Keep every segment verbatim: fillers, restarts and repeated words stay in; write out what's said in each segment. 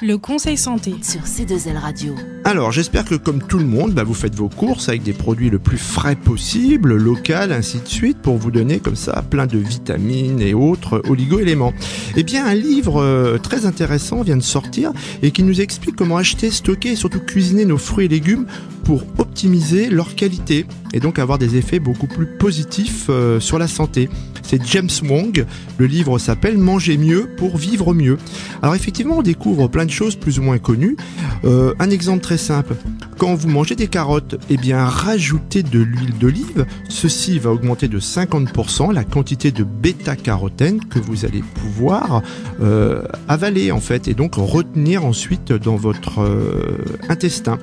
Le conseil santé sur C deux L Radio. Alors, j'espère que comme tout le monde, bah, vous faites vos courses avec des produits le plus frais possible, local, ainsi de suite, pour vous donner comme ça plein de vitamines et autres oligo-éléments. Eh bien, un livre euh, très intéressant vient de sortir et qui nous explique comment acheter, stocker et surtout cuisiner nos fruits et légumes pour optimiser leur qualité et donc avoir des effets beaucoup plus positifs euh, sur la santé. C'est James Wong. Le livre s'appelle « Manger mieux pour vivre mieux ». Alors effectivement, on découvre plein de choses plus ou moins connues. Euh, un exemple très simple. Quand vous mangez des carottes, eh bien, rajoutez de l'huile d'olive. Ceci va augmenter de cinquante pour cent la quantité de bêta-carotène que vous allez pouvoir euh, avaler en fait et donc retenir ensuite dans votre euh, intestin.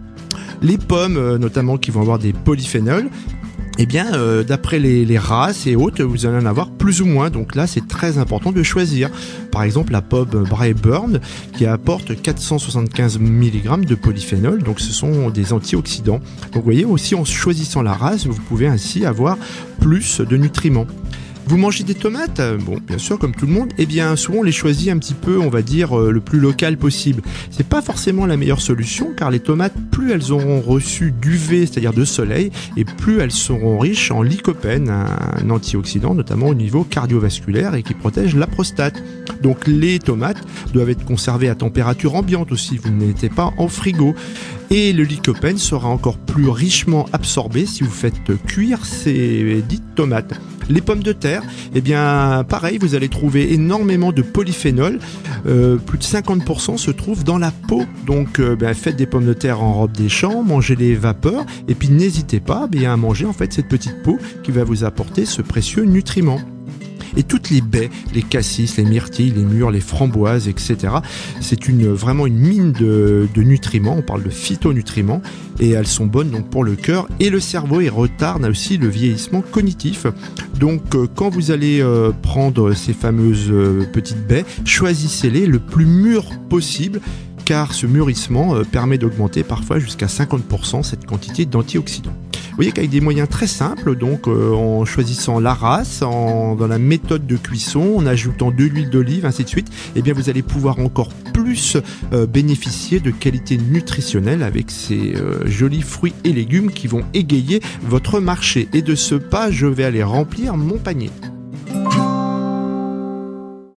Les pommes, euh, notamment, qui vont avoir des polyphénols, eh bien, euh, d'après les, les races et autres, vous allez en avoir plus ou moins. Donc là, c'est très important de choisir. Par exemple, la pomme Braeburn, qui apporte quatre cent soixante-quinze milligrammes de polyphénol. Donc, ce sont des antioxydants. Donc, vous voyez, aussi en choisissant la race, vous pouvez ainsi avoir plus de nutriments. Vous mangez des tomates? Bon, bien sûr, comme tout le monde. Eh bien, souvent, on les choisit un petit peu, on va dire, euh, le plus local possible. C'est pas forcément la meilleure solution, car les tomates, plus elles auront reçu d'U V, c'est-à-dire de soleil, et plus elles seront riches en lycopène, un antioxydant, notamment au niveau cardiovasculaire, et qui protège la prostate. Donc, les tomates doivent être conservées à température ambiante aussi. Vous n'êtes pas en frigo. Et le lycopène sera encore plus richement absorbé si vous faites cuire ces dites tomates. Les pommes de terre, eh bien, pareil, vous allez trouver énormément de polyphénol. Euh, plus de cinquante pour cent se trouvent dans la peau. Donc, euh, ben, faites des pommes de terre en robe des champs, mangez les vapeurs, et puis n'hésitez pas bien, à manger en fait cette petite peau qui va vous apporter ce précieux nutriment. Et toutes les baies, les cassis, les myrtilles, les mûres, les framboises, et cetera. C'est une, vraiment une mine de, de nutriments. On parle de phytonutriments et elles sont bonnes donc pour le cœur et le cerveau et retardent aussi le vieillissement cognitif. Donc, euh, quand vous allez euh, prendre ces fameuses euh, petites baies, choisissez-les le plus mûres possible, car ce mûrissement euh, permet d'augmenter parfois jusqu'à cinquante pour cent cette quantité d'antioxydants. Vous voyez qu'avec des moyens très simples, donc euh, en choisissant la race, en, dans la méthode de cuisson, en ajoutant de l'huile d'olive, ainsi de suite, eh bien vous allez pouvoir encore plus euh, bénéficier de qualités nutritionnelles avec ces euh, jolis fruits et légumes qui vont égayer votre marché. Et de ce pas, je vais aller remplir mon panier.